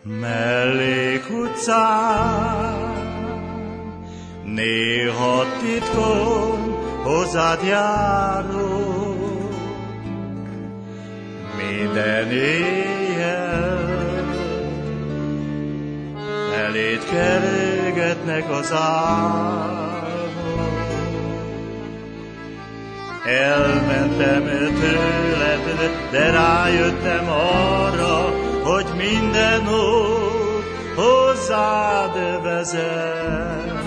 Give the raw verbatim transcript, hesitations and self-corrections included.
Mellékutcán, néha titkon hozzád járok, minden éjjel eléd kergetnek az álmok. Elmentem tőled, de rájöttem arra, hogy minden út hozzád vezet.